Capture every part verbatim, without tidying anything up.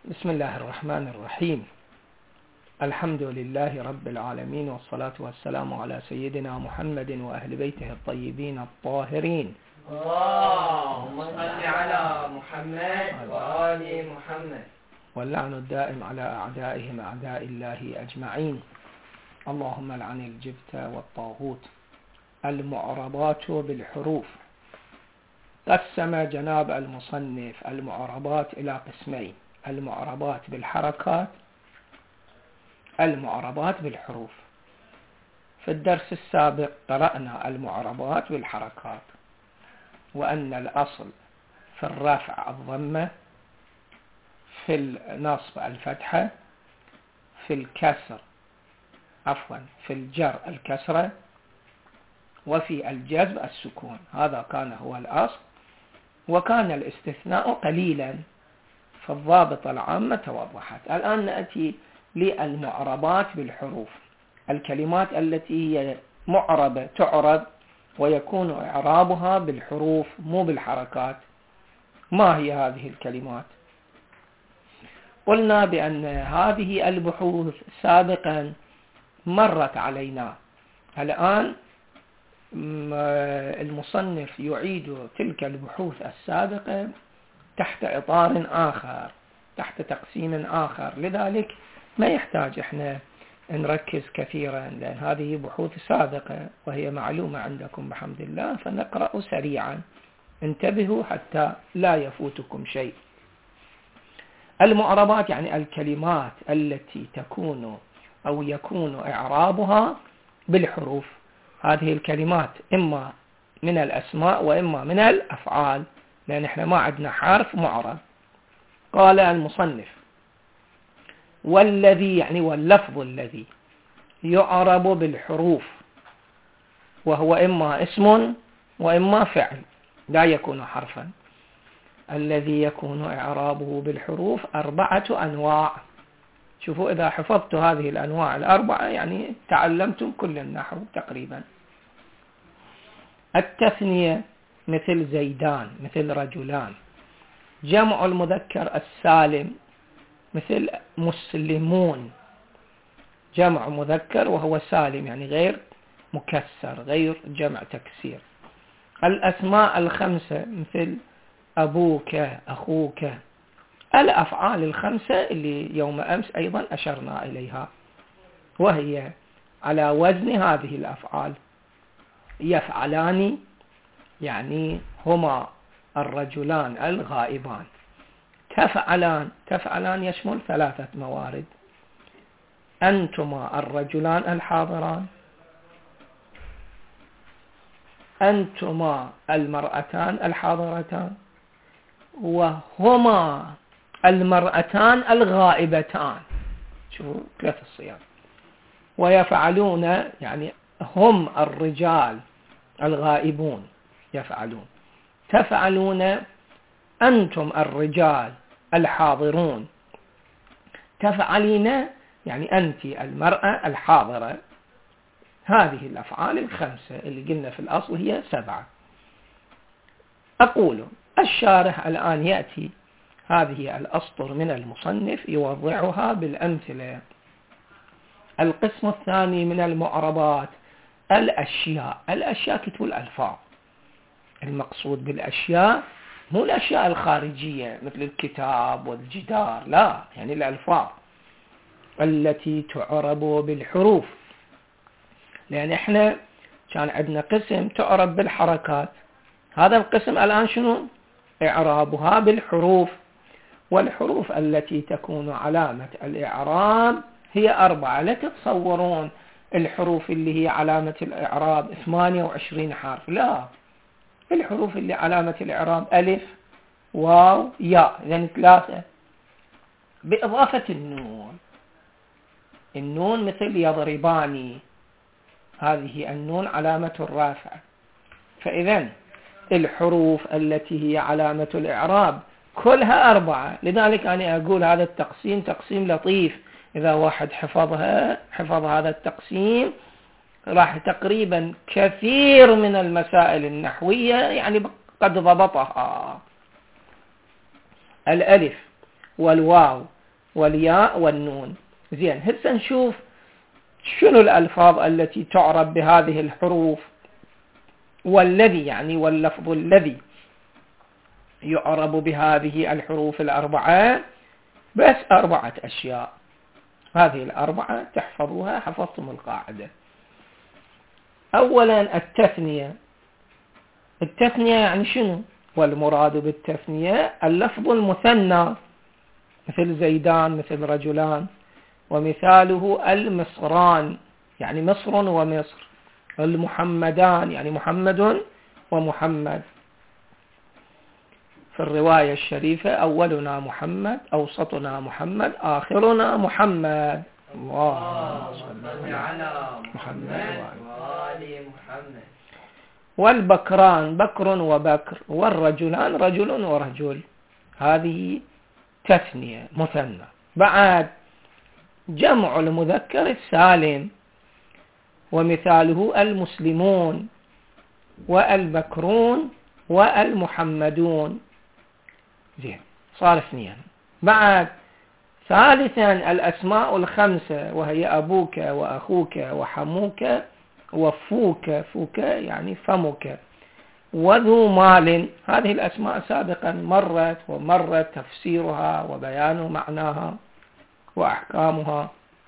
بسم الله الرحمن الرحيم. الحمد لله رب العالمين، والصلاة والسلام على سيدنا محمد وأهل بيته الطيبين الطاهرين. اللهم صل على محمد وآل محمد. واللعن الدائم على أعدائهم أعداء الله أجمعين. اللهم لعن الجبت والطاغوت. المعربات بالحروف. قسم جناب المصنف المعربات إلى قسمين: المعربات بالحركات، المعربات بالحروف. في الدرس السابق قرأنا المعربات بالحركات، وأن الأصل في الرفع الضمة، في النصب الفتحة، في الكسر عفوا في الجر الكسرة، وفي الجزم السكون. هذا كان هو الأصل، وكان الاستثناء قليلا، فالضابط العامة توضحت. الآن نأتي للمعربات بالحروف، الكلمات التي هي معربة تعرب ويكون إعرابها بالحروف مو بالحركات. ما هي هذه الكلمات؟ قلنا بأن هذه البحوث سابقا مرت علينا. الآن المصنف يعيد تلك البحوث السابقة تحت إطار آخر، تحت تقسيم آخر، لذلك ما يحتاج إحنا نركز كثيرا، لأن هذه بحوث سابقة وهي معلومة عندكم بحمد الله، فنقرأ سريعا. انتبهوا حتى لا يفوتكم شيء. المعربات يعني الكلمات التي تكون أو يكون إعرابها بالحروف. هذه الكلمات إما من الأسماء وإما من الأفعال، لأن احنا ما عندنا حرف معرب. قال المصنف: والذي يعني واللفظ الذي يعرب بالحروف، وهو إما اسم وإما فعل، لا يكون حرفا. الذي يكون إعرابه بالحروف أربعة أنواع. شوفوا، إذا حفظت هذه الأنواع الأربعة يعني تعلمتم كل النحو تقريبا. التثنية مثل زيدان، مثل رجلان. جمع المذكر السالم مثل مسلمون، جمع مذكر وهو سالم يعني غير مكسر، غير جمع تكسير. الأسماء الخمسة مثل أبوك، أخوك. الأفعال الخمسة اللي يوم أمس أيضا أشرنا إليها، وهي على وزن هذه الأفعال: يفعلان يعني هما الرجلان الغائبان. تفعلان، تفعلان يشمل ثلاثة موارد: أنتما الرجلان الحاضران، أنتما المرأتان الحاضرتان، وهما المرأتان الغائبتان. شوفوا ثلاث الصيغ. ويفعلون يعني هم الرجال الغائبون يفعلون. تفعلون أنتم الرجال الحاضرون. تفعلين يعني أنت المرأة الحاضرة. هذه الأفعال الخمسة اللي قلنا في الأصل هي سبعة. أقول الشارح الآن يأتي هذه الأسطر من المصنف يوضعها بالأمثلة. القسم الثاني من المعربات الأشياء. الأشياء كتب الألفاظ. المقصود بالأشياء مو الأشياء الخارجية مثل الكتاب والجدار، لا، يعني الألفاظ التي تعرب بالحروف. لأن احنا كان عندنا قسم تعرب بالحركات، هذا القسم الآن شنو؟ إعرابها بالحروف. والحروف التي تكون علامة الإعراب هي أربعة. لا تتصورون الحروف اللي هي علامة الإعراب ثمانية وعشرين حرف، لا. الحروف اللي علامة الإعراب ألف واو ياء، يعني ثلاثة، بإضافة النون. النون مثل يضرباني، هذه النون علامة الرافع. فإذا الحروف التي هي علامة الإعراب كلها أربعة. لذلك أنا أقول هذا التقسيم تقسيم لطيف. إذا واحد حفظها حفظ هذا التقسيم راح تقريبا كثير من المسائل النحوية يعني قد ضبطها. الألف والواو والياء والنون. زين، هسه نشوف شنو الألفاظ التي تعرب بهذه الحروف، والذي يعني واللفظ الذي يعرب بهذه الحروف الأربعة. بس أربعة أشياء، هذه الأربعة تحفظوها، حفظتم القاعدة. أولا التثنية. التثنية يعني شنو؟ والمراد بالتثنية اللفظ المثنى، مثل زيدان، مثل رجلان. ومثاله المصران يعني مصر ومصر. المحمدان يعني محمد ومحمد. في الرواية الشريفة أولنا محمد، أوسطنا محمد، آخرنا محمد. الله صل على محمد وآل محمد. والبكران بكر وبكر، والرجلان رجل ورجل. هذه تثنية مثنى. بعد جمع المذكر السالم، ومثاله المسلمون والبكرون والمحمدون. زين، صار اثنين. بعد ثالثا الأسماء الخمسة، وهي أبوك وأخوك وحموك وفوك، فوك يعني فمك، وذو مال. هذه الأسماء سابقا مرت ومرت تفسيرها وبيان معناها وأحكامها.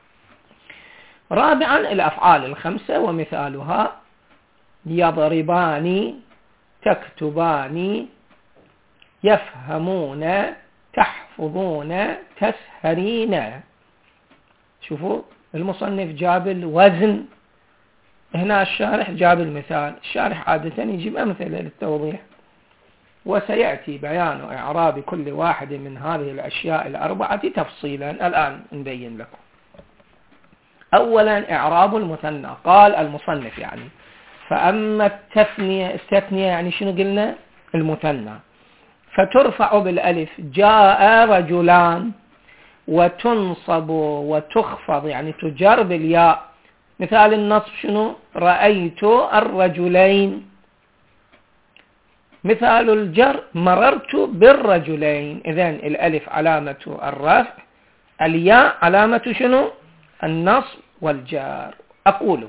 رابعا الأفعال الخمسة، ومثالها يضربان، تكتبان، يفهمون، تحفظون، تسهرين. شوفوا المصنف جاب الوزن، هنا الشارح جاب المثال. الشارح عادة يجيب أمثلة للتوضيح، وسيأتي بيان إعراب كل واحد من هذه الأشياء الأربعة تفصيلا. الآن نبين لكم. أولا إعراب المثنى. قال المصنف يعني فأما التثنية، التثنية يعني شنو قلنا؟ المثنى. فترفع بالألف جاء رجلان، وتنصب وتخفض يعني تجر بالياء. مثال النصب شنو؟ رأيت الرجلين. مثال الجر مررت بالرجلين. إذن الألف علامة الرفع، الياء علامة شنو؟ النصب والجر. أقول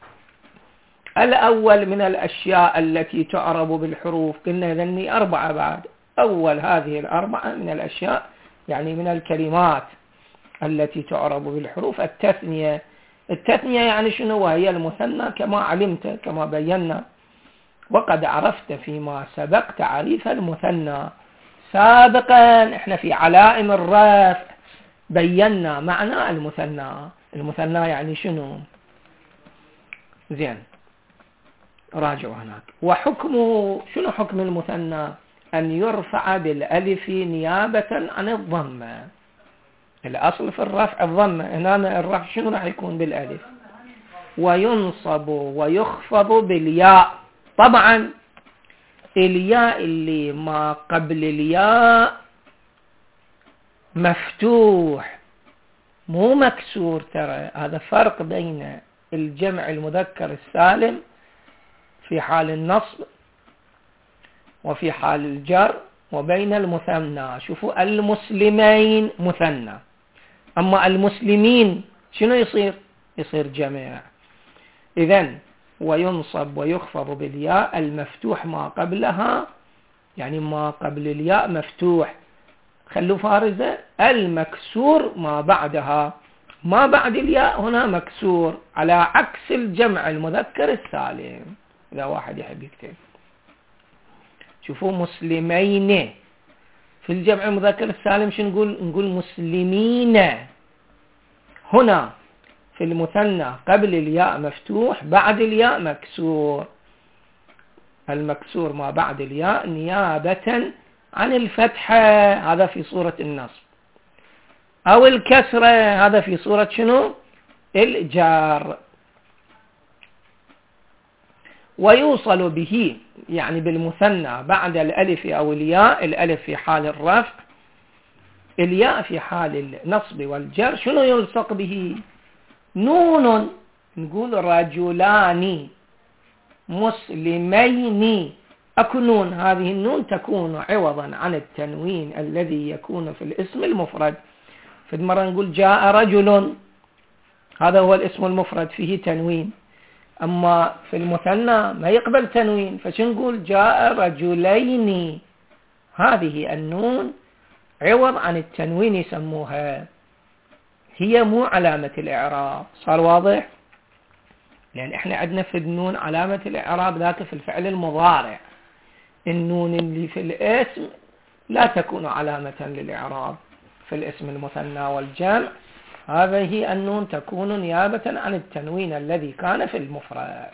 الأول من الأشياء التي تعرب بالحروف، قلنا ذني أربعة بعد. أول هذه الأربعة من الأشياء يعني من الكلمات التي تعرب بالحروف التثنية. التثنية يعني شنو؟ وهي المثنى كما علمت، كما بينا، وقد عرفت فيما سبق تعريف المثنى سابقا. احنا في علائم الرفع بينا معنى المثنى. المثنى يعني شنو؟ زين، راجعوا هناك. وحكمه شنو؟ حكم المثنى أن يرفع بالألف نيابة عن الضمة. الأصل في الرفع الضمة، هنا الرفع شنو راح يكون؟ بالألف. وينصب ويخفض بالياء. طبعا الياء اللي ما قبل الياء مفتوح مو مكسور، ترى هذا فرق بين الجمع المذكر السالم في حال النصب وفي حال الجر، وبين المثنى. شوفوا المسلمين مثنى، أما المسلمين شنو يصير؟ يصير جمع. إذن وينصب ويخفض بالياء المفتوح ما قبلها، يعني ما قبل الياء مفتوح، خلوا فارزة. المكسور ما بعدها، ما بعد الياء هنا مكسور، على عكس الجمع المذكر السالم. إذا واحد يحب يكتب، شوفوا مسلمين. في الجمع المذكر السالم شو نقول؟ نقول مسلمين. هنا في المثنى قبل الياء مفتوح، بعد الياء مكسور. المكسور ما بعد الياء نيابة عن الفتحة، هذا في صورة النصب، أو الكسرة، هذا في صورة شنو؟ الجار. ويوصل به يعني بالمثنى بعد الألف أو الياء، الألف في حال الرفع، الياء في حال النصب والجر. شنو يلصق به؟ نون. نقول رجلان مسلمين. أكو نون، هذه النون تكون عوضا عن التنوين الذي يكون في الاسم المفرد. في مرة نقول جاء رجل، هذا هو الاسم المفرد فيه تنوين، أما في المثنى ما يقبل تنوين، فشنقول جاء رجلين. هذه النون عوض عن التنوين يسموها، هي مو علامة الإعراب. صار واضح؟ لأن احنا عندنا في النون علامة الإعراب ذاك في الفعل المضارع، النون اللي في الاسم لا تكون علامة للإعراب. في الاسم المثنى والجمع هذه النون تكون نيابة عن التنوين الذي كان في المفرد.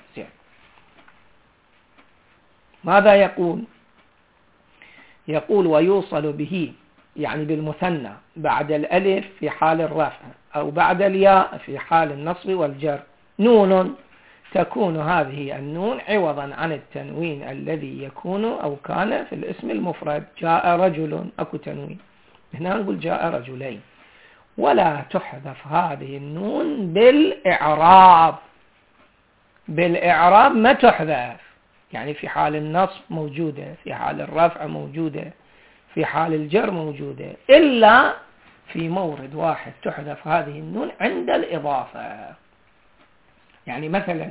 ماذا يقول؟ يقول ويوصل به، يعني بالمثنى، بعد الألف في حال الرفع أو بعد الياء في حال النصب والجر نون، تكون هذه النون عوضا عن التنوين الذي يكون أو كان في الاسم المفرد. جاء رجل أكو تنوين، هنا نقول جاء رجلين، ولا تحذف هذه النون بالإعراب. بالإعراب ما تحذف، يعني في حال النصب موجودة، في حال الرفع موجودة، في حال الجر موجودة، إلا في مورد واحد تحذف هذه النون عند الإضافة. يعني مثلا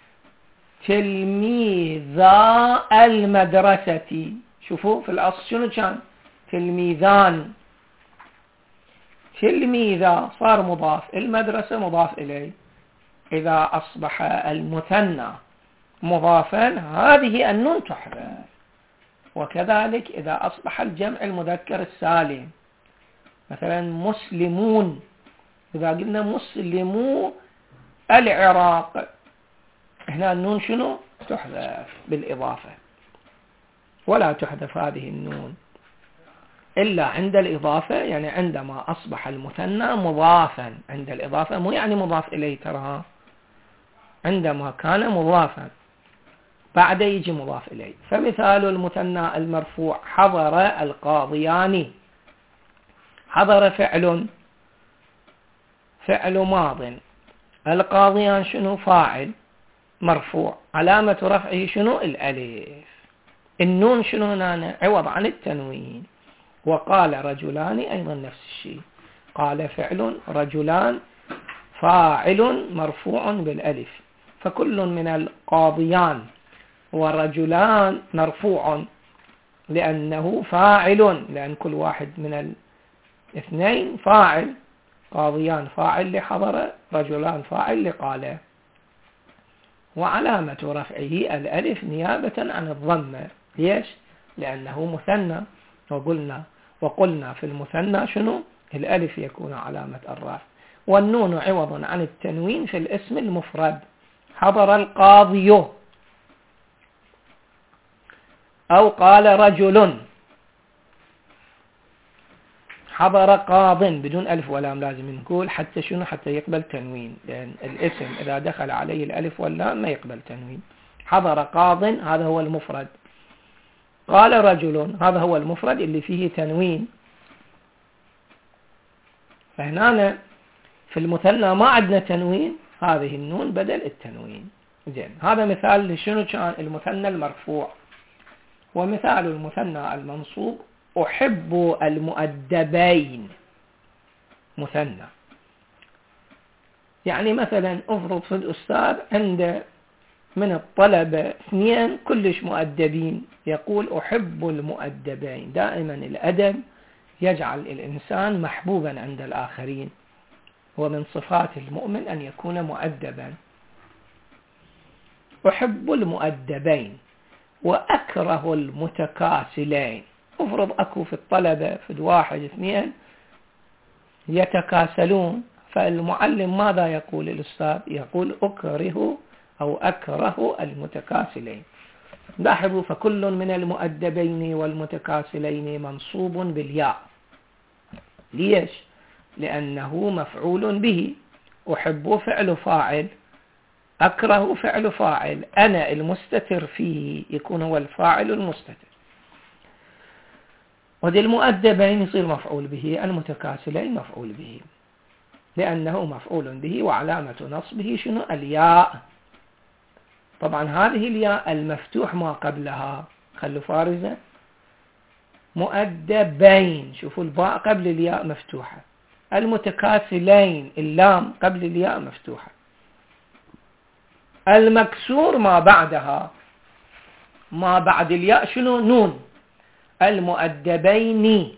تلميذا المدرسة، شوفوا في الأصل شنو كان؟ تلميذان. تلميذا صار مضاف، المدرسة مضاف إليه. إذا أصبح المثنى مضافا هذه النون تحذف. وكذلك إذا أصبح الجمع المذكر السالم، مثلا مسلمون، إذا قلنا مسلمو العراق، هنا النون شنو؟ تحذف بالإضافة. ولا تحذف هذه النون إلا عند الإضافة، يعني عندما أصبح المثنى مضافا. عند الإضافة مو يعني مضاف إليه، ترى عندما كان مضافا بعد يجي مضاف إليه. فمثال المثنى المرفوع حضر القاضيان. حضر فعل، فعل ماض، القاضيان شنو؟ فاعل مرفوع، علامة رفعه شنو؟ الألف. النون شنو هنا؟ عوض عن التنوين. وقال رجلان أيضا نفس الشيء، قال فعل، رجلان فاعل مرفوع بالألف، فكل من القاضيان ورجلان مرفوع لأنه فاعل، لأن كل واحد من الاثنين فاعل. قاضيان فاعل لحضر، رجلان فاعل لقال. وعلامة رفعه الألف نيابة عن الضمة. ليش؟ لأنه مثنى، وقلنا وقلنا في المثنى شنو؟ الألف يكون علامة الرفع. والنون عوض عن التنوين في الاسم المفرد. حضر القاضي، أو قال رجل. حضر قاض بدون ألف ولام، لازم نقول حتى شنو؟ حتى يقبل تنوين، لأن الاسم إذا دخل عليه الألف واللام ما يقبل تنوين. حضر قاض هذا هو المفرد، قال رجل هذا هو المفرد اللي فيه تنوين. فهنا في المثنى ما عندنا تنوين، هذه النون بدل التنوين. زين، هذا مثال لشنو كان المثنى المرفوع. ومثال المثنى المنصوب أحب المؤدبين، مثنى. يعني مثلا افرض في الأستاذ عند من الطلبة اثنين كلش مؤدبين، يقول أحب المؤدبين. دائما الأدب يجعل الإنسان محبوبا عند الآخرين، ومن صفات المؤمن أن يكون مؤدبا. أحب المؤدبين وأكره المتكاسلين. افرض أكو في الطلبة في واحد اثنين يتكاسلون، فالمعلم ماذا يقول الأستاذ؟ يقول أكره أو أكره المتكاسلين. لاحظوا، فكل من المؤدبين والمتكاسلين منصوب بالياء. ليش؟ لأنه مفعول به. أحب فعل فاعل، أكره فعل فاعل، أنا المستتر فيه يكون هو الفاعل المستتر. ودي المؤدبين يصير مفعول به، المتكاسلين مفعول به، لأنه مفعول به وعلامة نصبه شنو؟ الياء. طبعا هذه الياء المفتوح ما قبلها، خلوا فارزة، مؤدبين، شوفوا الباء قبل الياء مفتوحة، المتكاسلين اللام قبل الياء مفتوحة. المكسور ما بعدها، ما بعد الياء شنو؟ نون. المؤدبين،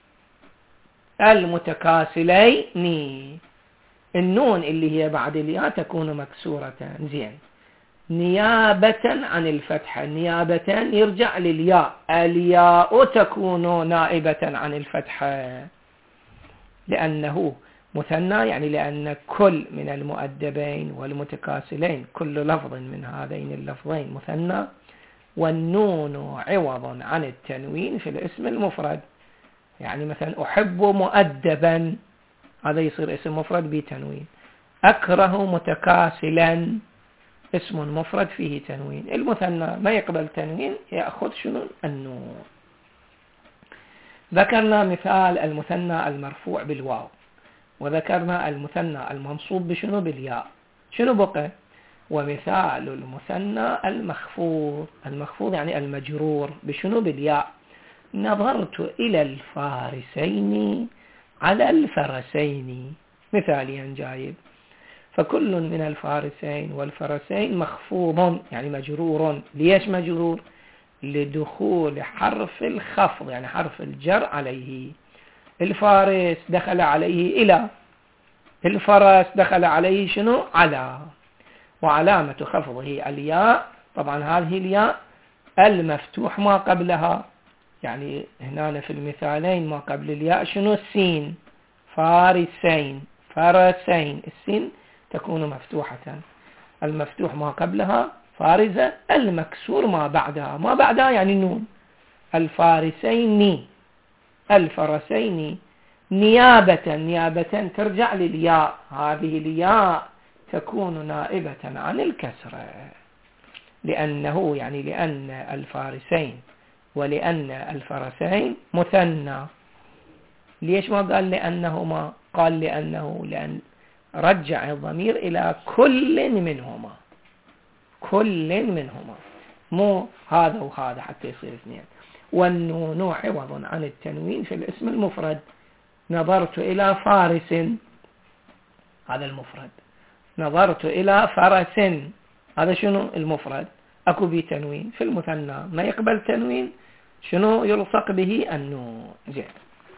المتكاسلين، النون اللي هي بعد الياء تكون مكسورة. زين. نيابة عن الفتحة، نيابة يرجع للياء، الياء تكون نائبة عن الفتحة لأنه مثنى، يعني لأن كل من المؤدبين والمتكاسلين كل لفظ من هذين اللفظين مثنى، والنون عوض عن التنوين في الاسم المفرد. يعني مثلا أحب مؤدبا، هذا يصير اسم مفرد بتنوين. أكره متكاسلا، اسم مفرد فيه تنوين. المثنى ما يقبل تنوين يأخذ شنو؟ النون. ذكرنا مثال المثنى المرفوع بالواو، وذكرنا المثنى المنصوب بشنو؟ بالياء. شنو بقى؟ ومثال المثنى المخفوض، المخفوض يعني المجرور بشنو؟ بالياء. نظرت إلى الفارسين على الفرسين، مثاليا جايب. فكل من الفارسين والفرسين مخفوض يعني مجرور. ليش مجرور؟ لدخول حرف الخفض، يعني حرف الجر عليه. الفارس دخل عليه إلى، الفرس دخل عليه شنو؟ على. وعلامة خفضه الياء، طبعا هذه الياء المفتوح ما قبلها، يعني هنا في المثالين ما قبل الياء شنو؟ السين. فارسين، فرسين، السين تكون مفتوحة، المفتوح ما قبلها فارزة، المكسور ما بعدها، ما بعدها يعني النون. الفارسين، الفرسين. نيابة، نيابة ترجع للياء، هذه الياء تكون نائبة عن الكسرة، لأنه يعني لأن الفارسين ولأن الفرسين مثنى. ليش ما قال لأنهما؟ قال لأنه لأن رجع الضمير إلى كل منهما، كل منهما، مو هذا وهذا حتى يصير اثنين. والنون عوض عن التنوين في الاسم المفرد. نظرت إلى فارس، هذا المفرد. نظرت إلى فرس، هذا شنو؟ المفرد. أكو بي تنوين. في المثنى ما يقبل تنوين، شنو يلصق به؟ النون. زين.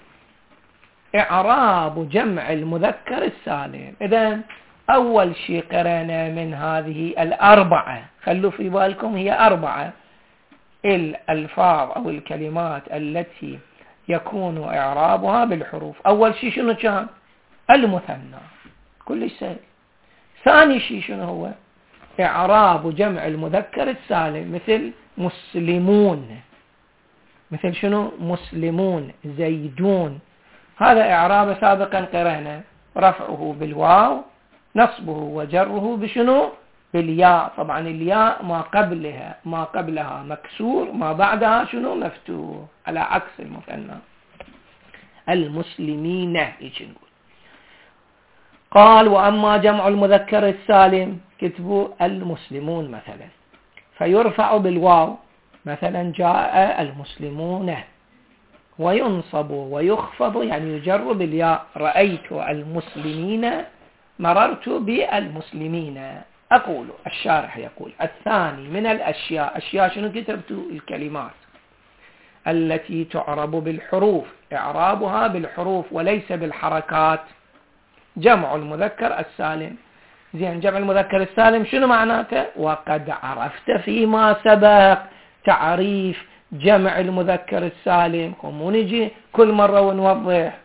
إعراب جمع المذكر السالم. إذن أول شيء قرأنا من هذه الأربعة، خلوا في بالكم هي أربعة الألفاظ أو الكلمات التي يكون إعرابها بالحروف. أول شيء شنو كان؟ المثنى، كل شيء. ثاني شيء شنو هو؟ إعراب جمع المذكر السالم، مثل مسلمون، مثل شنو؟ مسلمون، زيدون. هذا إعراب سابقا قرأنا، رفعه بالواو، نصبه وجره بشنو؟ بالياء. طبعا الياء ما قبلها ما قبلها مكسور، ما بعدها شنو؟ مفتوح، على عكس المثنى. المسلمين يجي نقول. قال وأما جمع المذكر السالم، كتبوا المسلمون مثلا، فيرفع بالواو، مثلا جاء المسلمون، وينصب ويخفض يعني يجر بالياء، رأيت المسلمين، مررت بالمسلمين. أقول الشارح يقول الثاني من الأشياء، أشياء شنو كتبت؟ الكلمات التي تعرب بالحروف، إعرابها بالحروف وليس بالحركات. جمع المذكر السالم. زين، جمع المذكر السالم شنو معناته؟ وقد عرفت فيما سبق تعريف جمع المذكر السالم، مو نجي كل مرة ونوضح.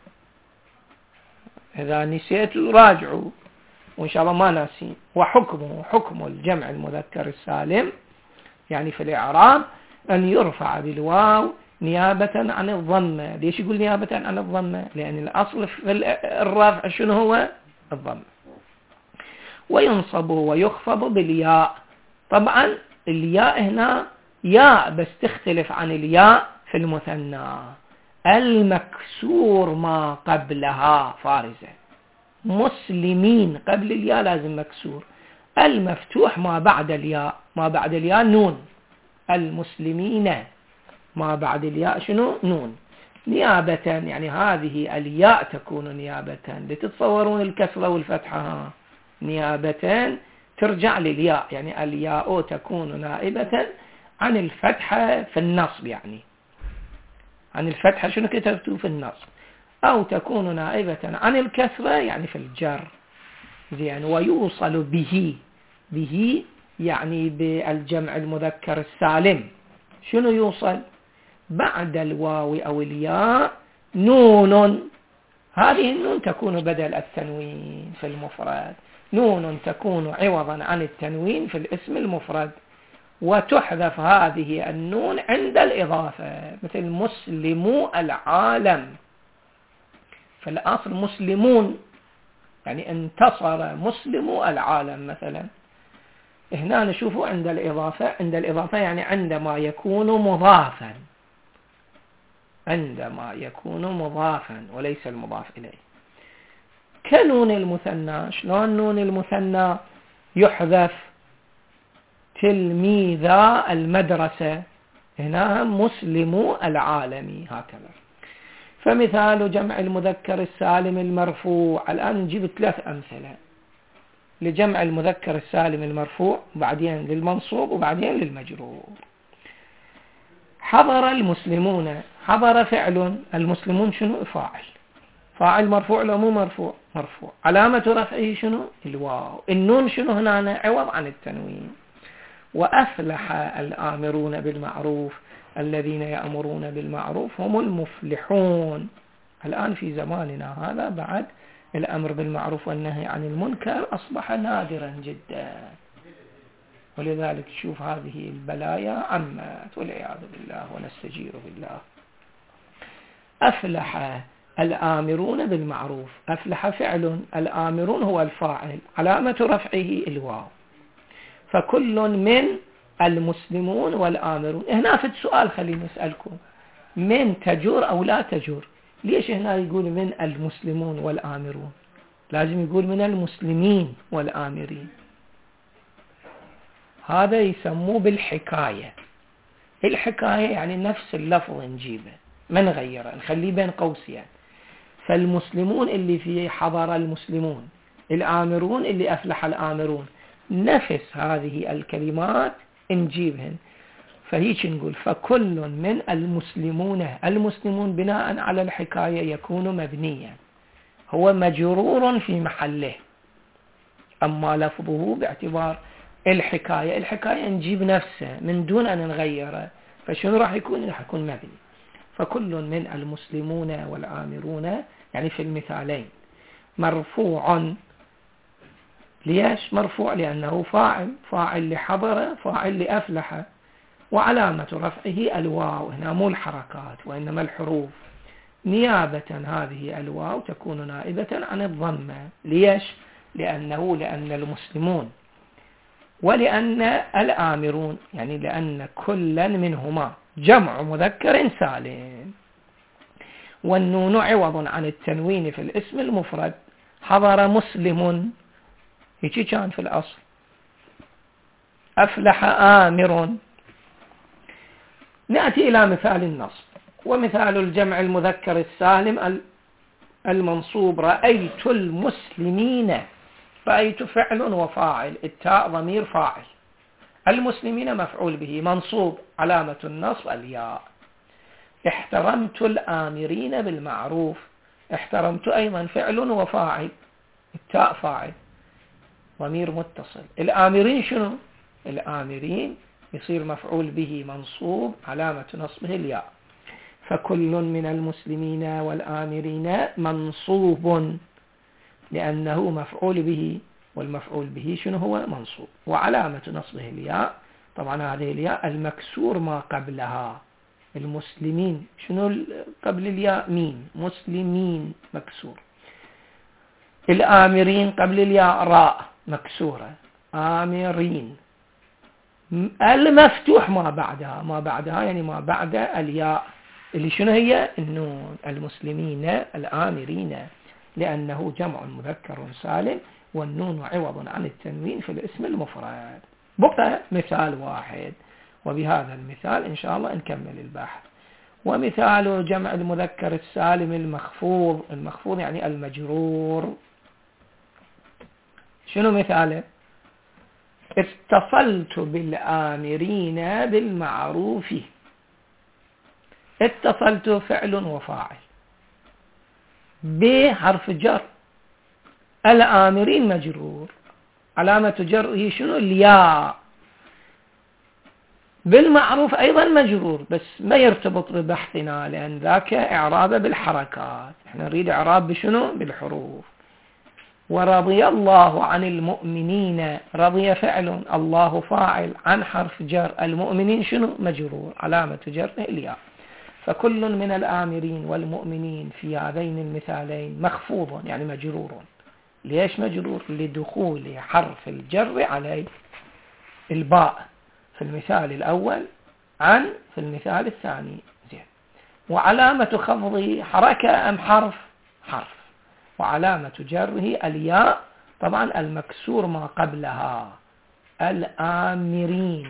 إذا نسيت راجعوا، وإن شاء الله ما ناسين. وحكمه، حكم الجمع المذكر السالم يعني في الإعراب أن يرفع بالواو نيابة عن الضمة. ليش يقول نيابة عن الضمة؟ لأن الأصل في الرفع شنو هو؟ الضمة. وينصب ويخفض بالياء. طبعا الياء هنا ياء بس تختلف عن الياء في المثنى. المكسور ما قبلها فارزة. مسلمين قبل الياء لازم مكسور. المفتوح ما بعد الياء، ما بعد الياء نون. المسلمين ما بعد الياء شنو؟ نون. نيابة، يعني هذه الياء تكون نيابة، لتتصورون الكسرة والفتحة نيابة ترجع للياء، يعني الياء تكون نائبة عن الفتحة في النصب، يعني عن الفتحة شنو كتبتوا في النصب، أو تكون نائبة عن الكسرة يعني في الجر. زين. ويوصل به، به يعني بالجمع المذكر السالم. شنو يوصل؟ بعد الواو أو الياء نون، هذه النون تكون بدل التنوين في المفرد، نون تكون عوضا عن التنوين في الاسم المفرد، وتحذف هذه النون عند الإضافة، مثل مسلمو العالم، في الأصل مسلمون، يعني انتصر مسلمو العالم مثلا. هنا نشوفه عند الإضافة، عند الإضافة يعني عندما يكون مضافا، عندما يكون مضافا وليس المضاف إليه. كنون المثنى، شلون نون المثنى يحذف؟ تلميذا المدرسة، هنا مسلمو العالمي، هكذا. فمثال جمع المذكر السالم المرفوع، الآن نجيب ثلاث أمثلة لجمع المذكر السالم المرفوع، وبعدين للمنصوب، وبعدين للمجرور. حضر المسلمون، حضر فعل، المسلمون شنو؟ فاعل، فاعل مرفوع لو مو مرفوع؟ مرفوع. علامة رفعه شنو؟ الواو. النون شنو هنا؟ عوض عن التنوين. وأفلح الآمرون بالمعروف، الذين يأمرون بالمعروف هم المفلحون. الآن في زماننا هذا بعد الأمر بالمعروف والنهي عن المنكر أصبح نادرا جدا، ولذلك تشوف هذه البلايا عمت والعياذ بالله ونستجير بالله. أفلح الآمرون بالمعروف، أفلح فعل، الآمرون هو الفاعل، علامة رفعه الواو. فكل من المسلمون والآمرون. هنا في السؤال خلينا نسألكم، من تجور أو لا تجور؟ ليش هنا يقول من المسلمون والآمرون؟ لازم يقول من المسلمين والآمرين. هذا يسموه بالحكاية. الحكاية يعني نفس اللفظ نجيبه ما نغيره، نخليه بين قوسين. فالمسلمون اللي فيه حضر المسلمون، الآمرون اللي أفلح الآمرون، نفس هذه الكلمات نجيبهن. فهيك نقول فكل من المسلمون، المسلمون بناء على الحكاية يكون مبنيا، هو مجرور في محله. أما لفظه باعتبار الحكاية، الحكاية نجيب نفسه من دون أن نغيره، فشنو راح يكون؟ راح يكون مبني. فكل من المسلمون والآمرون يعني في المثالين مرفوع. ليش مرفوع؟ لأنه فاعل، فاعل لحضر، فاعل لأفلح، وعلامة رفعه الواو. هنا مو الحركات وإنما الحروف. نيابة هذه الواو تكون نائبة عن الضمة. ليش؟ لأنه لأن المسلمون ولأن الآمرون، يعني لأن كلا منهما جمع مذكر سالم، والنون عوض عن التنوين في الاسم المفرد. حضر مسلم، هيك كان في الأصل. أفلح آمر. نأتي إلى مثال النصب. ومثال الجمع المذكر السالم المنصوب رأيت المسلمين. رأيت فعل وفاعل، التاء ضمير فاعل، المسلمين مفعول به منصوب، علامة النصب الياء. احترمت الآمرين بالمعروف، احترمت أيضا فعل وفاعل، التاء فاعل ضمير متصل. الآمرين شنو؟ الآمرين يصير مفعول به منصوب، علامة نصبه الياء. فكل من المسلمين والآمرين منصوب لأنه مفعول به، والمفعول به شنو هو؟ منصوب، وعلامة نصبه الياء. طبعا هذه الياء المكسور ما قبلها. المسلمين شنو قبل الياء؟ مين، مسلمين مكسور. الآمرين قبل الياء راء مكسورة، آمرين. المفتوح ما بعدها، ما بعدها يعني ما بعد الياء اللي شنو هي؟ النون. المسلمين الآمرين لأنه جمع مذكر سالم، والنون عوض عن التنوين في الاسم المفرد. بقى مثال واحد، وبهذا المثال إن شاء الله نكمل البحث. ومثال جمع المذكر السالم المخفوض، المخفوض يعني المجرور. شنو مثاله؟ اتصلت بالآمرين بالمعروف. اتصلت فعل وفاعل، بحرف جر، الآمرين مجرور، علامة جره شنو؟ الياء. بالمعروف أيضا مجرور بس ما يرتبط ببحثنا لأن ذاك إعرابه بالحركات، احنا نريد إعراب بشنو؟ بالحروف. ورضي الله عن المؤمنين، رضي فعل، الله فاعل، عن حرف جر، المؤمنين شنو؟ مجرور، علامة جره الياء. فكل من الآمرين والمؤمنين في هذين المثالين مخفوض يعني مجرور. ليش مجرور؟ لدخول حرف الجر عليه، الباء في المثال الأول، عن في المثال الثاني. زين. وعلامة خفضه حركة أم حرف؟ حرف. وعلامة جره الياء، طبعا المكسور ما قبلها، الآمرين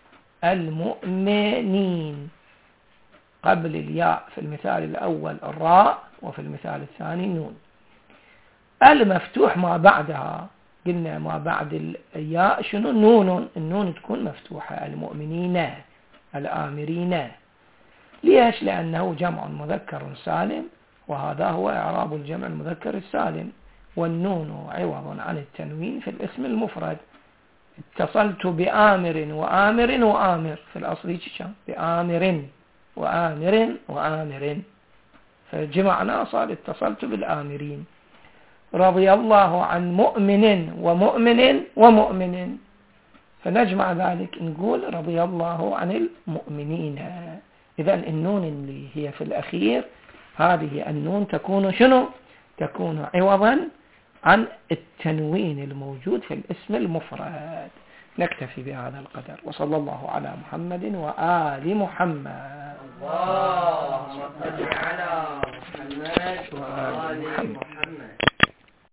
المؤمنين، قبل الياء في المثال الأول الراء وفي المثال الثاني نون. المفتوح ما بعدها، قلنا ما بعد الياء شنو؟ نون، النون تكون مفتوحة، المؤمنين الآمرين. ليش؟ لأنه جمع مذكر سالم، وهذا هو إعراب الجمع المذكر السالم، والنون عوض عن التنوين في الاسم المفرد. اتصلت بآمر وآمر وآمر، في الأصل كم؟ بآمر وآمر وآمر، فجمعنا صار اتصلت بالآمرين. رضي الله عن مؤمن ومؤمن ومؤمن، فنجمع ذلك نقول رضي الله عن المؤمنين. إذا النون اللي هي في الأخير هذه النون تكون شنو؟ تكون عوضا عن التنوين الموجود في الاسم المفرد. نكتفي بهذا القدر، وصلى الله على محمد وآل محمد. اللهم صل على محمد وآل محمد.